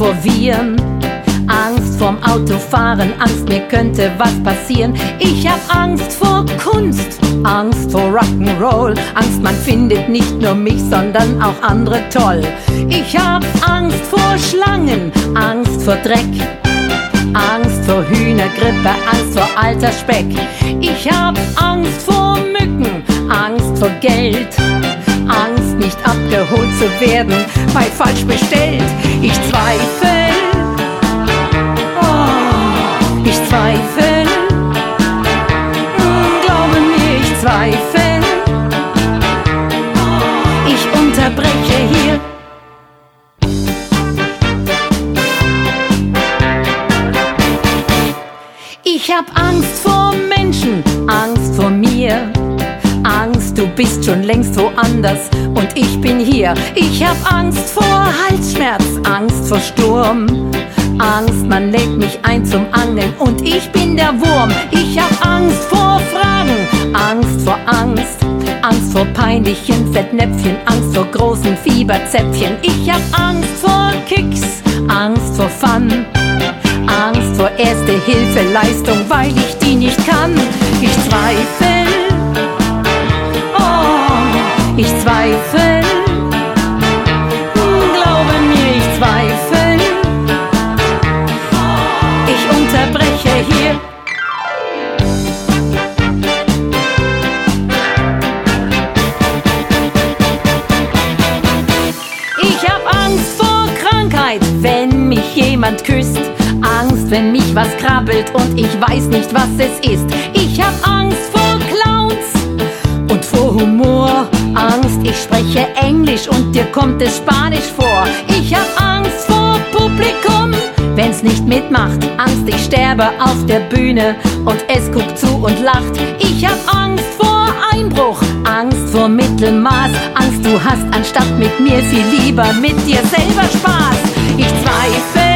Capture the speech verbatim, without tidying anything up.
vor Viren, Angst vorm Autofahren, Angst, mir könnte was passieren. Ich hab Angst vor Kunst, Angst vor Rock'n'Roll, Angst, man findet nicht nur mich, sondern auch andere toll. Ich hab Angst vor Schlangen, Angst vor Dreck, Angst vor Hühnergrippe, Angst vor alter Speck. Ich hab Angst vor Mücken, Angst vor Geld, Angst, nicht abgeholt zu werden, bei falsch bestellt. Ich zweifel, oh, ich zweifel, mm, glaube mir, ich zweifel. Ich unterbreche hier. Ich hab Angst vor Menschen, Angst vor mir, Angst, du bist schon längst woanders und ich bin hier. Ich hab Angst vor Halsschmerz, Angst vor Sturm, Angst, man lädt mich ein zum Angeln und ich bin der Wurm. Ich hab Angst vor Fragen, Angst vor Angst, Angst vor peinlichen Fettnäpfchen, Angst vor großen Fieberzäpfchen. Ich hab Angst vor Kicks, Angst vor Fun, Angst vor Erste-Hilfe-Leistung, weil ich die nicht kann. Ich zweifel, oh, ich zweifel, glaube mir, ich zweifel. Ich unterbreche hier. Ich hab Angst vor Krankheit, wenn mich jemand küsst, Angst, wenn mich was krabbelt und ich weiß nicht, was es ist. Ich hab Angst vor Clowns und vor Humor, Angst, ich spreche Englisch und dir kommt es Spanisch vor. Ich hab Angst vor Publikum, wenn's nicht mitmacht, Angst, ich sterbe auf der Bühne und es guckt zu und lacht. Ich hab Angst vor Einbruch, Angst vor Mittelmaß, Angst, du hast anstatt mit mir viel lieber mit dir selber Spaß. Ich zweifle,